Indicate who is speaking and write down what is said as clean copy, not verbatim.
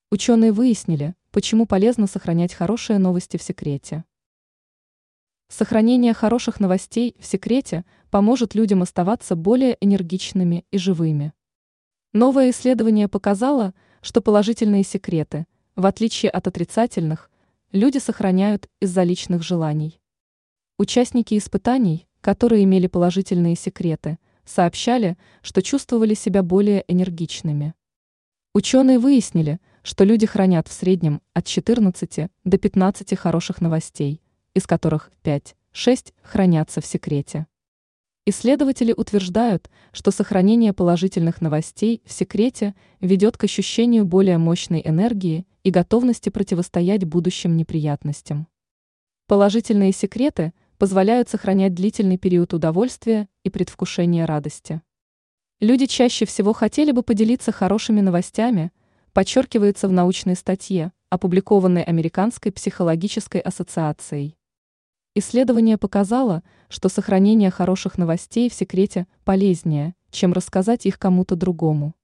Speaker 1: Ученые выяснили, почему полезно сохранять хорошие новости в секрете. Сохранение хороших новостей в секрете поможет людям оставаться более энергичными и живыми. Новое исследование показало, что положительные секреты, в отличие от отрицательных, люди сохраняют из-за личных желаний. Участники испытаний, которые имели положительные секреты, сообщали, что чувствовали себя более энергичными. Ученые выяснили, что люди хранят в среднем от 14 до 15 хороших новостей, из которых 5-6 хранятся в секрете. Исследователи утверждают, что сохранение положительных новостей в секрете ведет к ощущению более мощной энергии и готовности противостоять будущим неприятностям. Положительные секреты позволяют сохранять длительный период удовольствия и предвкушения радости. Люди чаще всего хотели бы поделиться хорошими новостями, подчеркивается в научной статье, опубликованной Американской психологической ассоциацией. Исследование показало, что сохранение хороших новостей в секрете полезнее, чем рассказать их кому-то другому.